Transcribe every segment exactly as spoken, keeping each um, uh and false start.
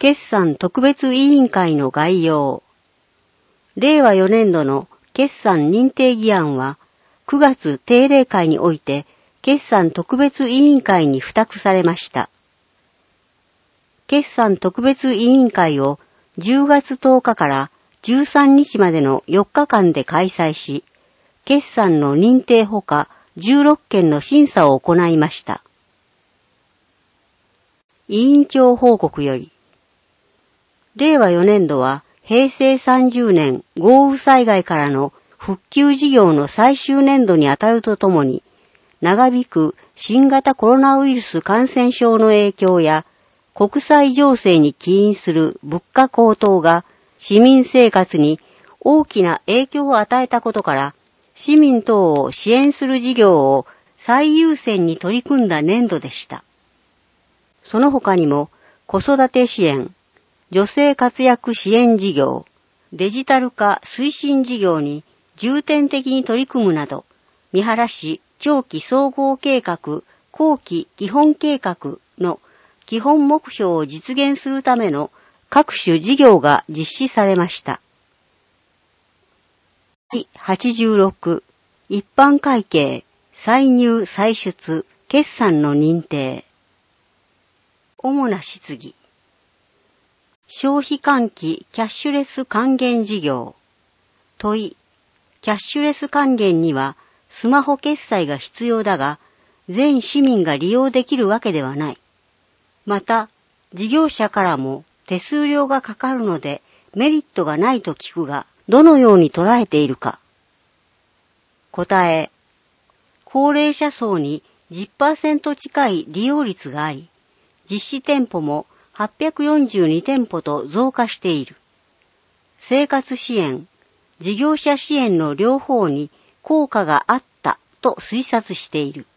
決算特別委員会の概要。れいわよねんどの決算認定議案は、くがつ定例会において、決算特別委員会に付託されました。決算特別委員会をじゅうがつとおかからじゅうさんにちまでのよっかかんで開催し、決算の認定ほかじゅうろっけんの審査を行いました。委員長報告より、れいわよねんどはへいせいさんじゅうねん豪雨災害からの復旧事業の最終年度にあたるとともに、長引く新型コロナウイルス感染症の影響や国際情勢に起因する物価高騰が市民生活に大きな影響を与えたことから、市民等を支援する事業を最優先に取り組んだ年度でした。その他にも子育て支援、女性活躍支援事業、デジタル化推進事業に重点的に取り組むなど、三原市長期総合計画後期基本計画の基本目標を実現するための各種事業が実施されました。はちじゅうろく、一般会計、歳入歳出、決算の認定。主な質疑。消費喚起キャッシュレス還元事業。問い。キャッシュレス還元にはスマホ決済が必要だが、全市民が利用できるわけではない。また、事業者からも手数料がかかるのでメリットがないと聞くが、どのように捉えているか。答え。高齢者層に じゅっパーセント 近い利用率があり、実施店舗もはっぴゃくよんじゅうにてんぽと増加している。生活支援、事業者支援の両方に効果があったと推察している。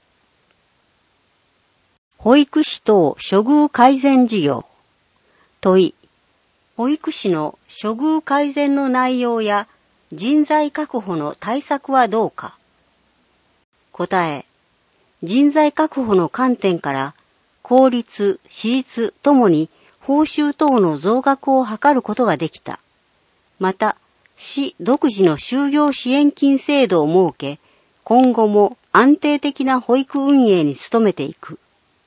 保育士等処遇改善事業。問い。保育士の処遇改善の内容や人材確保の対策はどうか。答え。人材確保の観点から公立、私立ともに報酬等の増額を図ることができた。また、市独自の就業支援金制度を設け、今後も安定的な保育運営に努めていく。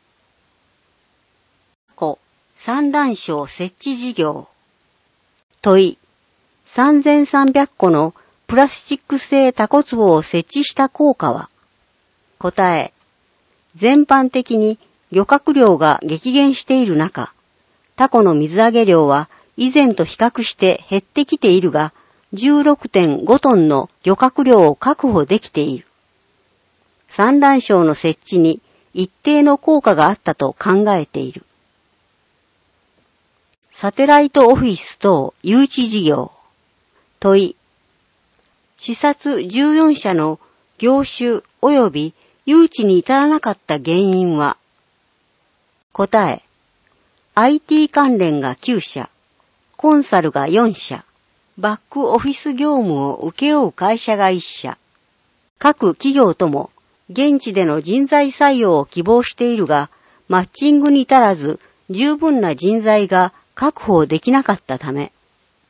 産卵床設置事業。問い。さんぜんさんびゃっこのプラスチック製タコ壺を設置した効果は。答え。全般的に漁獲量が激減している中、タコの水揚げ量は以前と比較して減ってきているが、じゅうろくてんごトンの漁獲量を確保できている。産卵床の設置に一定の効果があったと考えている。サテライトオフィス等誘致事業。問い。視察じゅうよんしゃの業種及び誘致に至らなかった原因は。答え。アイティー 関連がきゅうしゃ、コンサルがよんしゃ、バックオフィス業務を請け負う会社がいっしゃ。各企業とも現地での人材採用を希望しているが、マッチングに至らず十分な人材が確保できなかったため。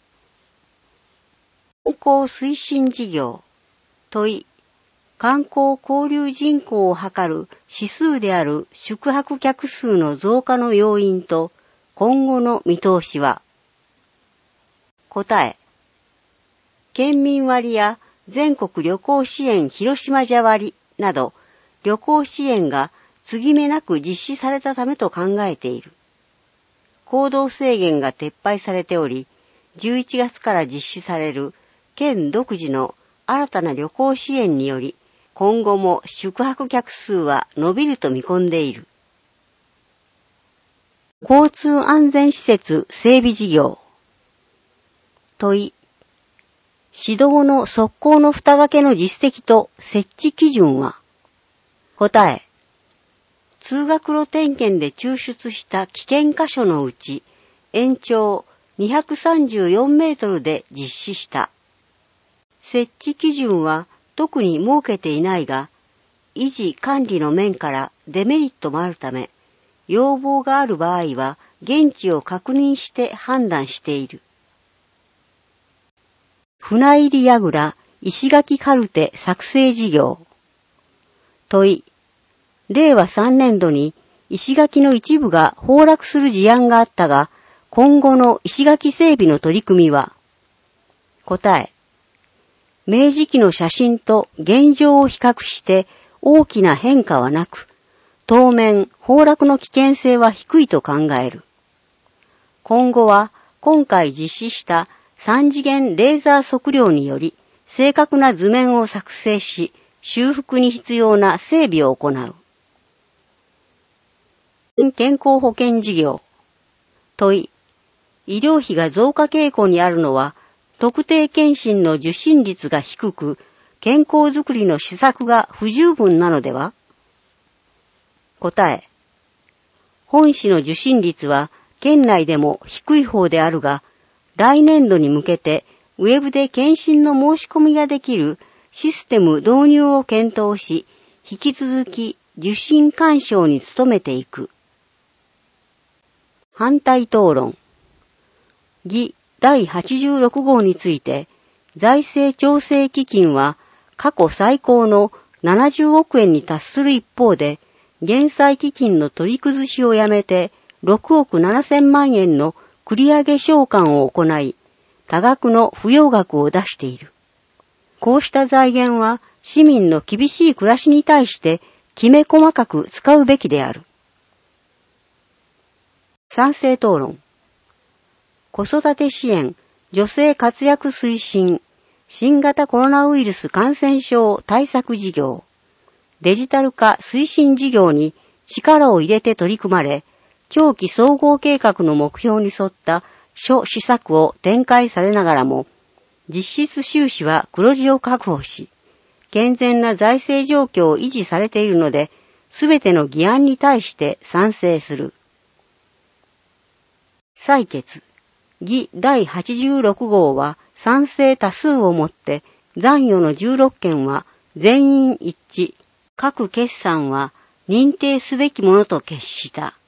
観光推進事業。問い。観光交流人口を測る指数である宿泊客数の増加の要因と今後の見通しは。答え。県民割や全国旅行支援広島じゃ割など旅行支援が継ぎ目なく実施されたためと考えている。行動制限が撤廃されており、じゅういちがつから実施される県独自の新たな旅行支援により、今後も宿泊客数は伸びると見込んでいる。交通安全施設整備事業。問い。指導の側溝の蓋掛けの実績と設置基準は。答え。通学路点検で抽出した危険箇所のうち、延長にひゃくさんじゅうよんメートルで実施した。設置基準は特に設けていないが、維持管理の面からデメリットもあるため、 要望がある場合は現地を確認して判断している。船入櫓石垣カルテ作成事業。問い。れいわさんねんどに石垣の一部が崩落する事案があったが、今後の石垣整備の取り組みは？答え。明治期の写真と現状を比較して大きな変化はなく、当面崩落の危険性は低いと考える。今後は今回実施した三次元レーザー測量により正確な図面を作成し、修復に必要な整備を行う。健康保険事業。問い。医療費が増加傾向にあるのは、特定健診の受診率が低く、健康づくりの施策が不十分なのでは？答え。本市の受診率は県内でも低い方であるが、来年度に向けてウェブで健診の申し込みができるシステム導入を検討し、引き続き受診勧奨に努めていく。反対討論。議だいはちじゅうろく号について、財政調整基金は過去最高のななじゅうおくえんに達する一方で、減債基金の取り崩しをやめてろくおくななせんまんえんの繰り上げ償還を行い、多額の不要額を出している。こうした財源は市民の厳しい暮らしに対してきめ細かく使うべきである。賛成討論。子育て支援、女性活躍推進、新型コロナウイルス感染症対策事業、デジタル化推進事業に力を入れて取り組まれ、長期総合計画の目標に沿った諸施策を展開されながらも、実質収支は黒字を確保し、健全な財政状況を維持されているので、すべての議案に対して賛成する。採決。議だいはちじゅうろく号は賛成多数をもって、残余のじゅうろっけんは全員一致、各決算は認定すべきものと決した。